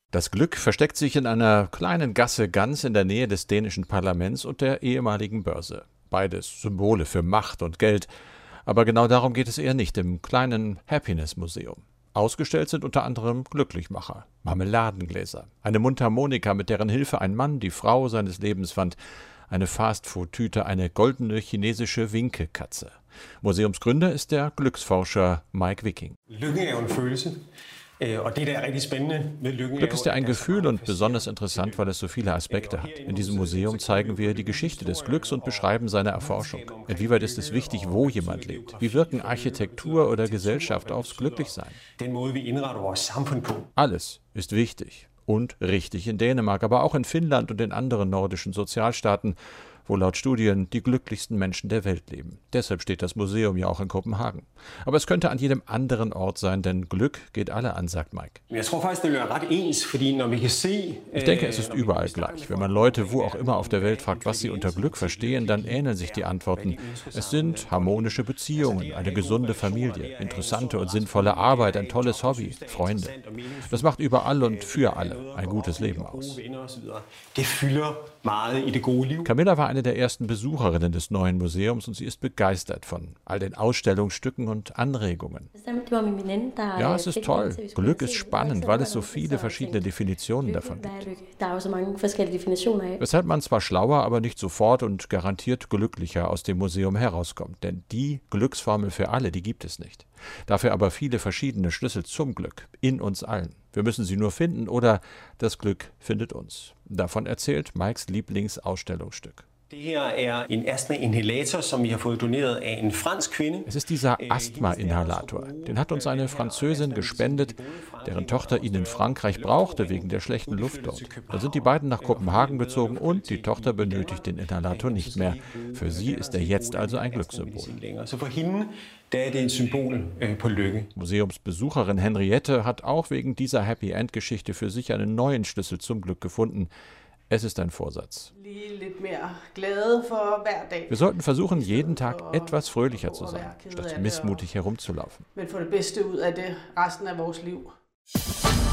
Das Glück versteckt sich in einer kleinen Gasse ganz in der Nähe des dänischen Parlaments und der ehemaligen Börse. Beides Symbole für Macht und Geld. Aber genau darum geht es eher nicht im kleinen Happiness Museum. Ausgestellt sind unter anderem Glücklichmacher, Marmeladengläser, eine Mundharmonika, mit deren Hilfe ein Mann die Frau seines Lebens fand, eine Fastfood-Tüte, eine goldene chinesische Winkekatze. Museumsgründer ist der Glücksforscher Mike Wicking. Glück ist ja ein Gefühl und besonders interessant, weil es so viele Aspekte hat. In diesem Museum zeigen wir die Geschichte des Glücks und beschreiben seine Erforschung. Inwieweit ist es wichtig, wo jemand lebt? Wie wirken Architektur oder Gesellschaft aufs Glücklichsein? Alles ist wichtig und richtig in Dänemark, aber auch in Finnland und in anderen nordischen Sozialstaaten, wo laut Studien die glücklichsten Menschen der Welt leben. Deshalb steht das Museum ja auch in Kopenhagen. Aber es könnte an jedem anderen Ort sein, denn Glück geht alle an, sagt Mike. Ich denke, es ist überall gleich. Wenn man Leute wo auch immer auf der Welt fragt, was sie unter Glück verstehen, dann ähneln sich die Antworten. Es sind harmonische Beziehungen, eine gesunde Familie, interessante und sinnvolle Arbeit, ein tolles Hobby, Freunde. Das macht überall und für alle ein gutes Leben aus. Camilla war eine der ersten Besucherinnen des neuen Museums und sie ist begeistert von all den Ausstellungsstücken und Anregungen. Ja, es ist toll. Glück ist spannend, weil es so viele verschiedene Definitionen davon gibt. Weshalb man zwar schlauer, aber nicht sofort und garantiert glücklicher aus dem Museum herauskommt. Denn die Glücksformel für alle, die gibt es nicht. Dafür aber viele verschiedene Schlüssel zum Glück in uns allen. Wir müssen sie nur finden oder das Glück findet uns. Davon erzählt Mikes Lieblingsausstellungsstück. Es ist dieser Asthma-Inhalator. Den hat uns eine Französin gespendet, deren Tochter ihn in Frankreich brauchte wegen der schlechten Luft dort. Da sind die beiden nach Kopenhagen gezogen und die Tochter benötigt den Inhalator nicht mehr. Für sie ist er jetzt also ein Glückssymbol. Museumsbesucherin Henriette hat auch wegen dieser Happy-End-Geschichte für sich einen neuen Schlüssel zum Glück gefunden. Es ist ein Vorsatz. Wir sollten versuchen, jeden Tag etwas fröhlicher zu sein, statt missmutig herumzulaufen.